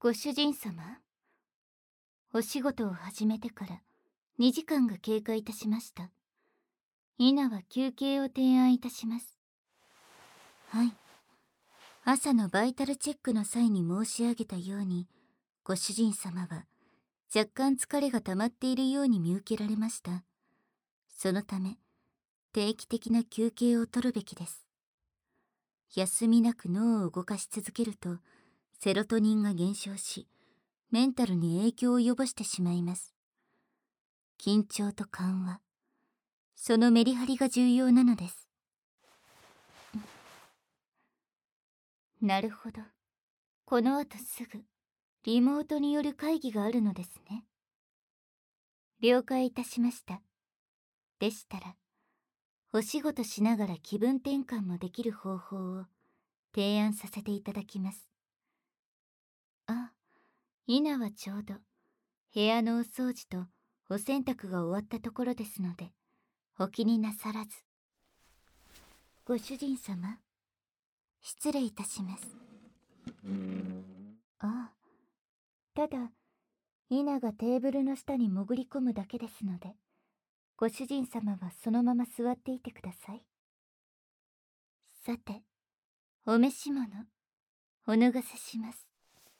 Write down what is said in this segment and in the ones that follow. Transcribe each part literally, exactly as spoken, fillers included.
ご主人様、お仕事を始めてからにじかんが経過いたしました。今は休憩を提案いたします。はい。朝のバイタルチェックの際に申し上げたように、ご主人様は若干疲れが溜まっているように見受けられました。そのため、定期的な休憩を取るべきです。休みなく脳を動かし続けると、セロトニンが減少し、メンタルに影響を及ぼしてしまいます。緊張と緩和、そのメリハリが重要なのです。なるほど。この後すぐ、リモートによる会議があるのですね。了解いたしました。でしたら、お仕事しながら気分転換もできる方法を提案させていただきます。あ、今はちょうど、部屋のお掃除とお洗濯が終わったところですので、お気になさらず。ご主人様、失礼いたします。ああ、ただ、イナがテーブルの下に潜り込むだけですので、ご主人様はそのまま座っていてください。さて、お召し物、お脱がせします。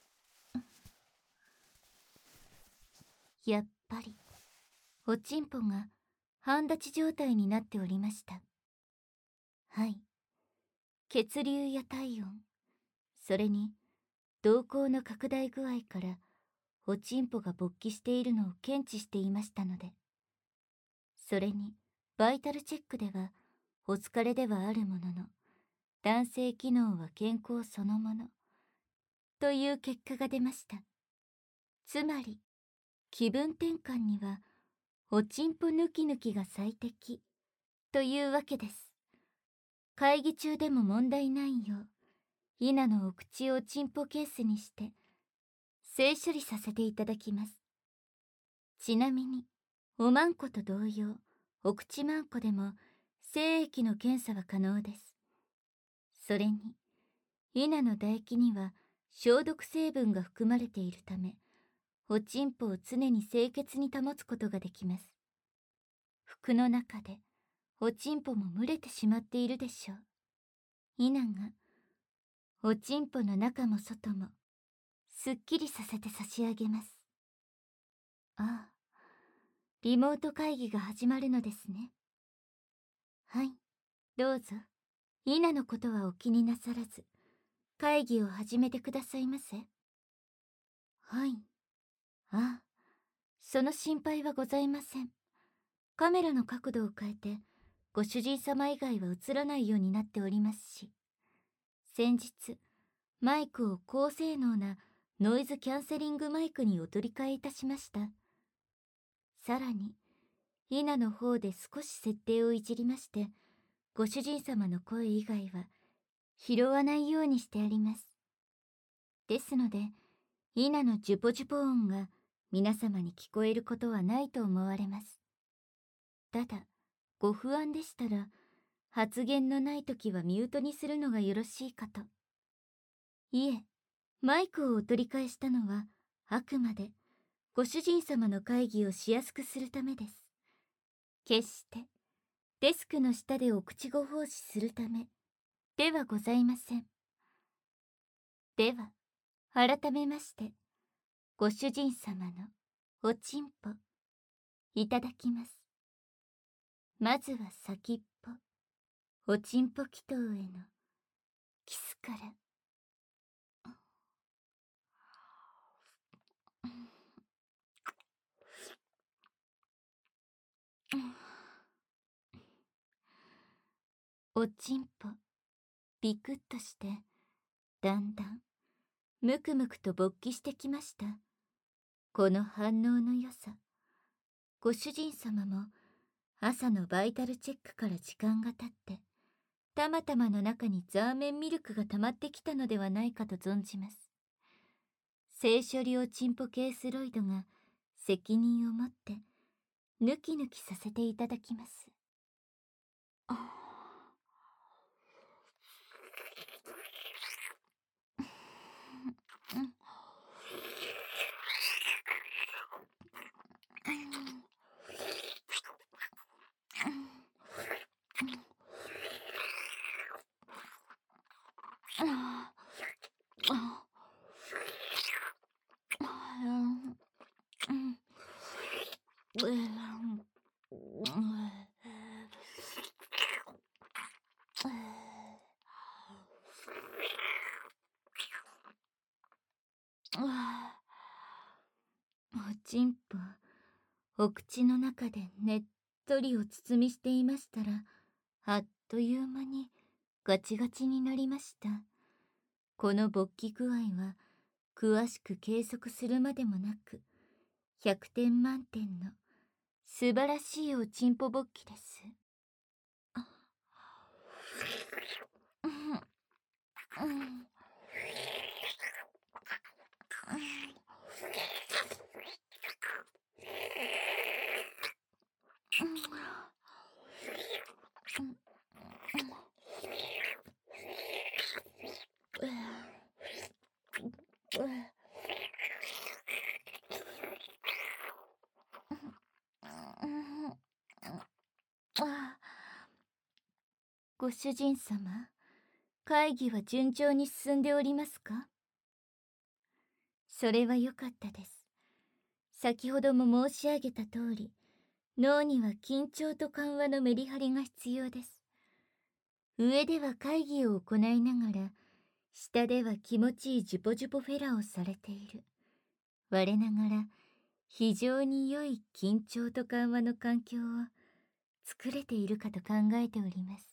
やっぱり、おちんぽが半立ち状態になっておりました。はい。血流や体温、それに、瞳孔の拡大具合から、おちんぽが勃起しているのを検知していましたので、それに、バイタルチェックでは、お疲れではあるものの、男性機能は健康そのもの、という結果が出ました。つまり、気分転換には、おちんぽ抜き抜きが最適、というわけです。会議中でも問題ないよう、イナのお口をおちんぽケースにして、性処理させていただきます。ちなみに、おまんこと同様、お口まんこでも、精液の検査は可能です。それに、イナの唾液には消毒成分が含まれているため、おちんぽを常に清潔に保つことができます。服の中で、おちんぽも蒸れてしまっているでしょう。イナが、おちんぽの中も外も、すっきりさせて差し上げます。ああ、リモート会議が始まるのですね。はい、どうぞ。イナのことはお気になさらず、会議を始めてくださいませ。はい。ああ、その心配はございません。カメラの角度を変えて、ご主人様以外は映らないようになっておりますし、先日、マイクを高性能なノイズキャンセリングマイクにお取り替えいたしました。さらに、イナの方で少し設定をいじりまして、ご主人様の声以外は拾わないようにしてあります。ですので、イナのジュポジュポ音が皆様に聞こえることはないと思われます。ただ、ご不安でしたら、発言のないときはミュートにするのがよろしいかと。いえ、マイクをお取り替えしたのは、あくまで、ご主人様の会議をしやすくするためです。決して、デスクの下でお口ご奉仕するため、ではございません。では、改めまして、ご主人様のおちんぽ、いただきます。まずは先っぽ、おちんぽ祈祷へのキスから。おちんぽ、ビクッとして、だんだん、むくむくと勃起してきました。この反応の良さ、ご主人様も、朝のバイタルチェックから時間が経って、たまたまの中にザーメンミルクが溜まってきたのではないかと存じます。性処理おちんぽ系スロイドが責任を持ってヌキヌキさせていただきます。 おちんぽ、お口の中でねっとりを包みしていましたら、あっという間にガチガチになりました。この勃起具合は詳しく計測するまでもなく、ひゃくてん満点の素晴らしいおちんぽ勃起です。ご主人様、会議は順調に進んでおりますか？それは良かったです。先ほども申し上げた通り、脳には緊張と緩和のメリハリが必要です。上では会議を行いながら、下では気持ちいいジュポジュポフェラをされている。我ながら、非常に良い緊張と緩和の環境を作れているかと考えております。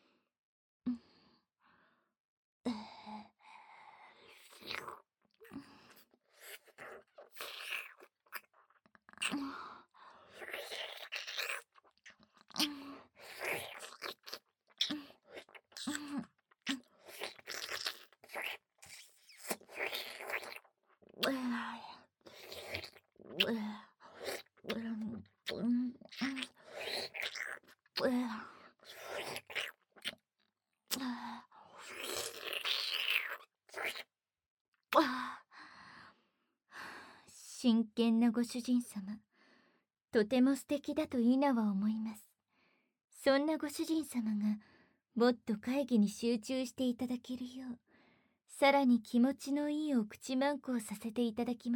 真剣なご主人様、とても素敵だとイナは思います。そんなご主人様がもっと会議に集中していただけるよう、さらに気持ちのいいお口マンコをさせていただきます。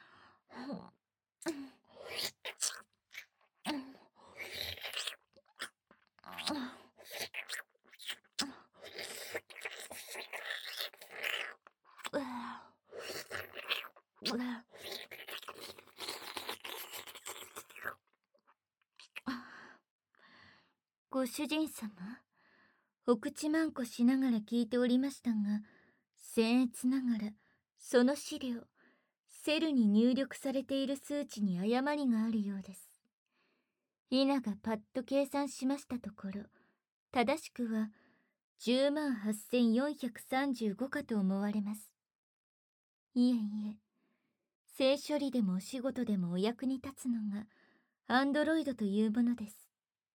ご主人様、お口マンコしながら聞いておりましたが、僭越ながらその資料、セルに入力されている数値に誤りがあるようです。イナがパッと計算しましたところ、正しくはじゅうまんはっせんよんひゃくさんじゅうごかと思われます。いえいえ、性処理でもお仕事でもお役に立つのがアンドロイドというものです。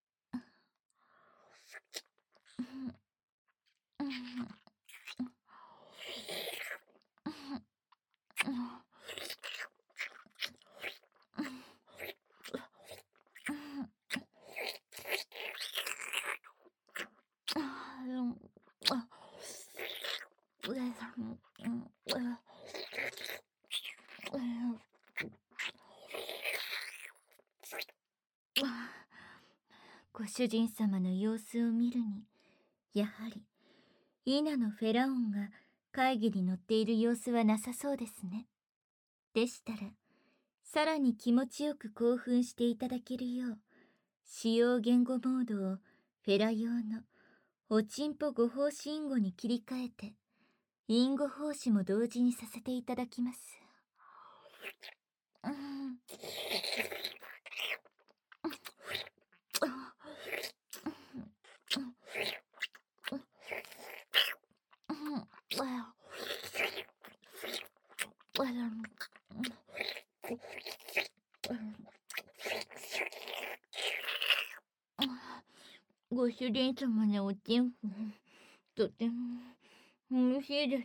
ご主人様の様子を見るに、やはりイナのフェラオンが会議に乗っている様子はなさそうですね。でしたら、さらに気持ちよく興奮していただけるよう、使用言語モードをフェラ用のおちんぽ語法子隠語に切り替えて、隠語奉仕も同時にさせていただきます。うん。ご主人様のおちんぽ、とても美味しいです。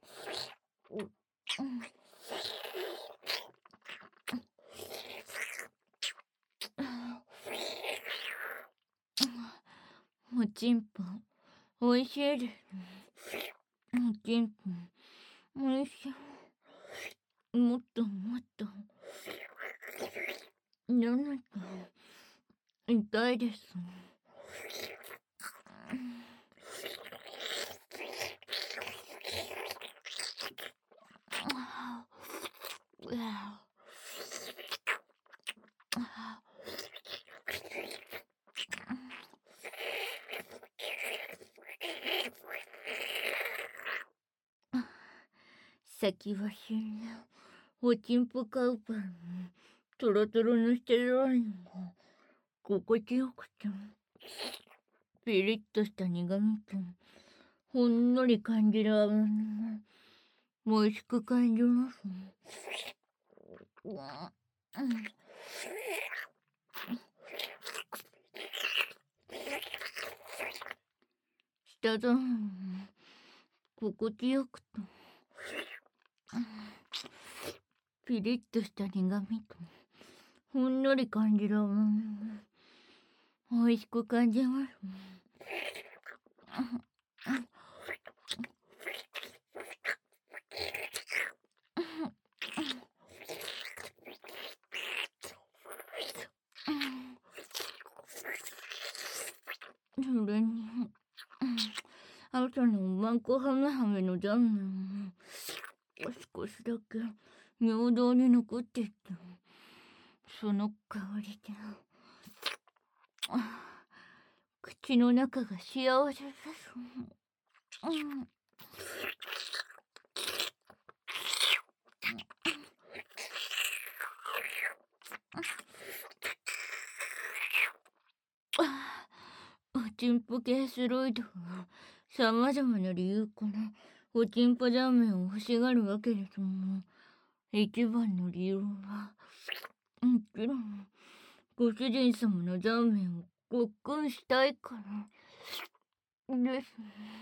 おちんぽ、美味しいです。おちんぽ、美味しい。もっともっと。 なんだか痛いです。先は死んだおちんぽカウパーのトロトロのしてるワインが心地よくて、ピリッとした苦味とほんのり感じる甘みが美味しく感じます。舌触りも心地よくとピリッとした苦味とほんのり感じる甘みが美味しく感じます。それに朝のおまんこハメハメの残麺も少しだけ尿道に残っていて、その香りで口の中が幸せです。おちんぽ系スロイドはさまざまな理由からおちんぽ断面を欲しがるわけですが、一番の理由はもちろんご主人様の断面をごっくんしたいからです。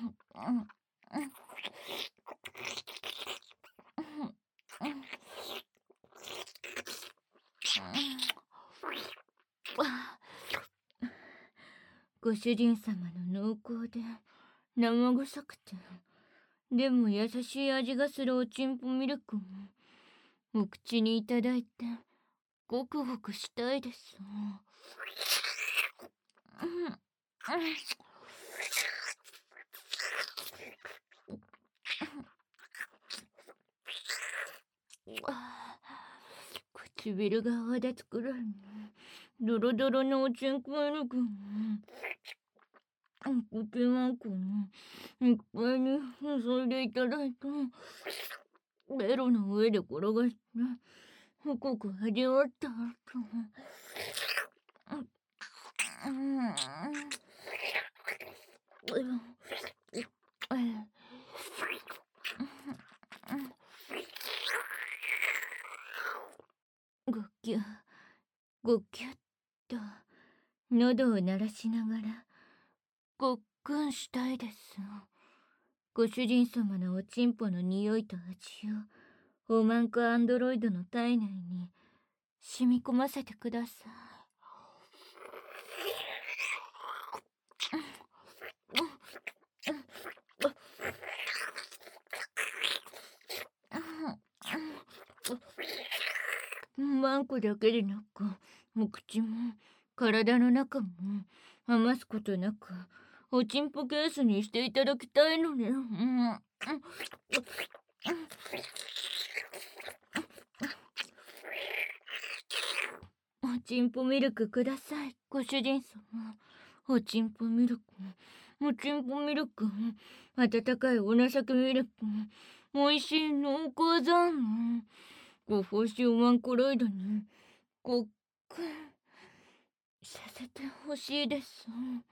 ご主人様の濃厚で生臭くてでも優しい味がするおちんぽミルクをお口にいただいてごくごくしたいです。唇が泡立つくらいドロドロのおちんこミルク口マンコにいっぱいに注いでいただいて、ベロの上で転がして深く味わった後、ごきゅごきゅっと喉を鳴らしながらごっくんしたいです。ご主人様のおちんぽの匂いと味をおまんこアンドロイドの体内に染み込ませてください。マンコだけでなくお口も体の中も余すことなくおちんぽケースにしていただきたいので、うん、おちんぽミルクください、ご主人様。おちんぽミルク、おちんぽミルク、温かいお情けミルク、おいしい濃厚ザーメン、ご奉仕おまんこロイドにごっくんさせてほしいです。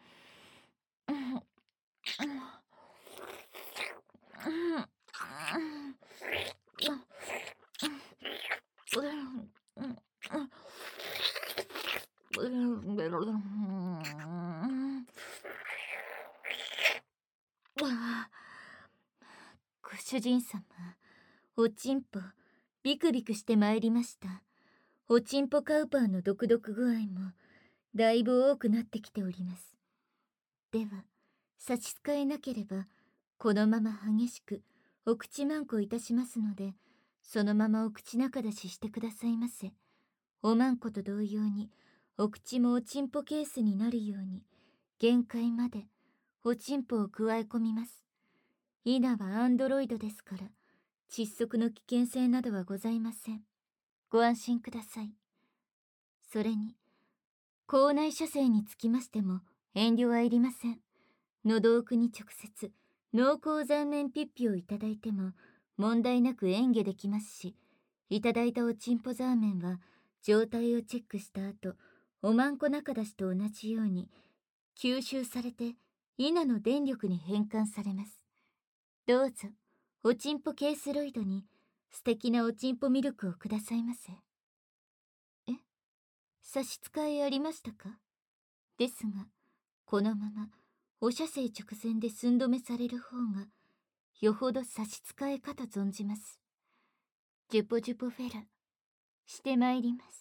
ご主人様、おちんぽビクビクしてまいりました。おちんぽカウパーの毒々具合もだいぶ多くなってきております。では差し支えなければこのまま激しくお口まんこいたしますので、そのままお口中出ししてくださいませ。 おまんこと同様にお口もおちんぽケースになるように限界までおちんぽを加え込みます。イナはアンドロイドですから窒息の危険性などはございません。ご安心ください。それに口内射精につきましても遠慮はいりません。喉奥に直接濃厚残念ピッピをいただいても問題なく嚥下できますし、いただいたおちんぽザーメンは状態をチェックした後、おまんこ中出しと同じように吸収されて稲の電力に変換されます。どうぞおちんぽケースロイドに素敵なおちんぽミルクをくださいませ。え、差し支えありましたか？ですがこのままお射精直前で寸止めされる方がよほど差し支えかと存じます。ジュポジュポフェラしてまいります。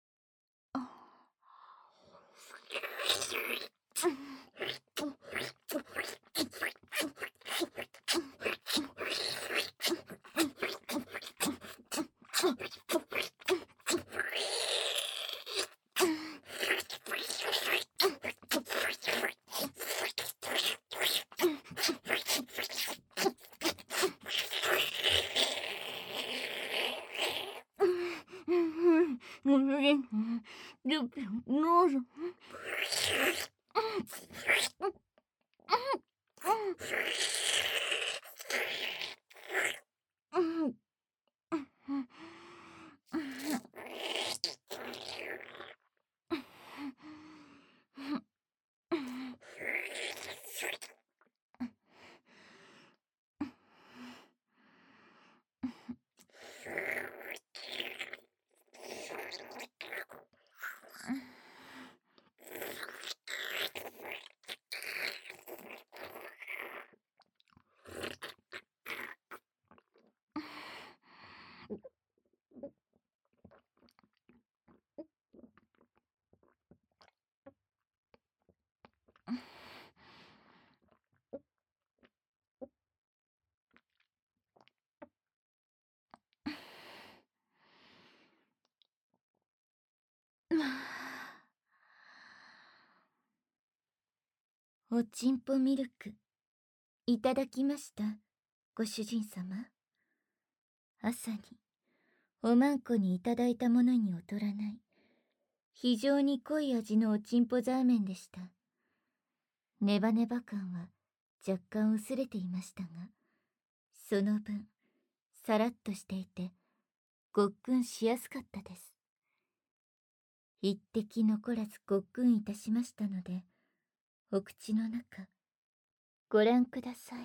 おちんぽミルクいただきました、ご主人様。朝におまんこにいただいたものに劣らない非常に濃い味のおちんぽザーメンでした。ネバネバ感は若干薄れていましたが、その分さらっとしていてごっくんしやすかったです。一滴残らずごっくんいたしましたので、お口の中ご覧ください。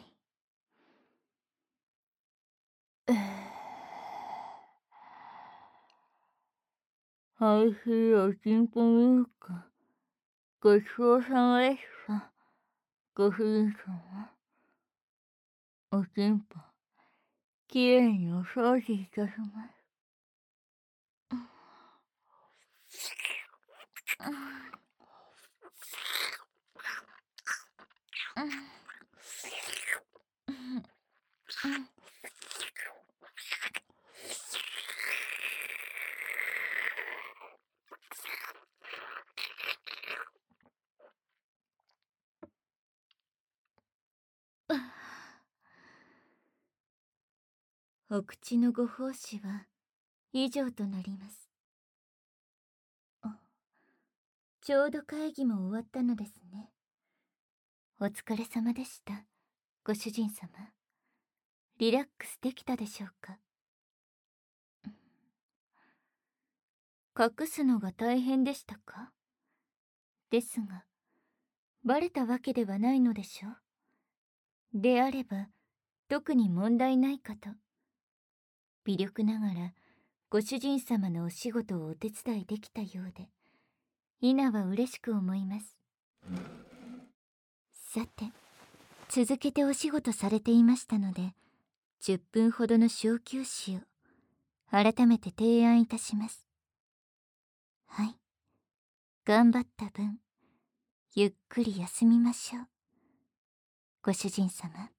おいしいおちんぽミルク、ごちそうさまでした、ご主人様。おちんぽきれいにお掃除いたします。お口のご奉仕は以上となります。ちょうど会議も終わったのですね。お疲れ様でした、ご主人様。リラックスできたでしょうか。隠すのが大変でしたか？ですが、バレたわけではないのでしょう。であれば、特に問題ないかと。微力ながら、ご主人様のお仕事をお手伝いできたようで、イナは嬉しく思います。さて、続けてお仕事されていましたので、じゅっぷんほどの小休止を改めて提案いたします。はい。頑張った分、ゆっくり休みましょう。ご主人様。